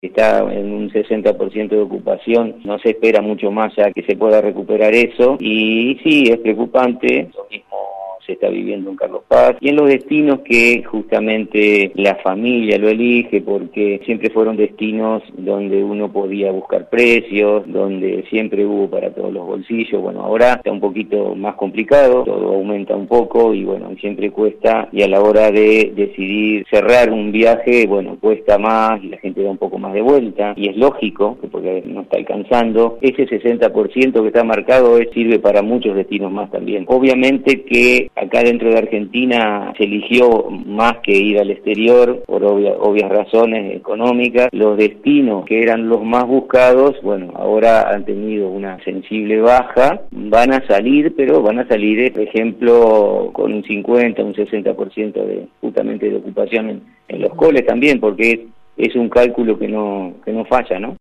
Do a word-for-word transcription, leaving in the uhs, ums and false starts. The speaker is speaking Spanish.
está en un sesenta por ciento de ocupación, no se espera mucho más ya que se pueda recuperar eso, y sí, es preocupante. Lo mismo se está viviendo en Carlos Paz y en los destinos que justamente la familia lo elige, porque siempre fueron destinos donde uno podía buscar precios, donde siempre hubo para todos los bolsillos. Bueno, ahora está un poquito más complicado, todo aumenta un poco y bueno, siempre cuesta, y a la hora de decidir cerrar un viaje, bueno, cuesta más y la gente da un poco más de vuelta, y es lógico, porque no está alcanzando. Ese sesenta por ciento que está marcado es, sirve para muchos destinos más también. Obviamente que acá dentro de Argentina se eligió más que ir al exterior por obvia, obvias razones económicas. Los destinos que eran los más buscados, bueno, ahora han tenido una sensible baja, van a salir, pero van a salir, por ejemplo, con un cincuenta, un sesenta por ciento de, justamente de ocupación en, en los coles también, porque es, es un cálculo que no, que no falla, ¿no?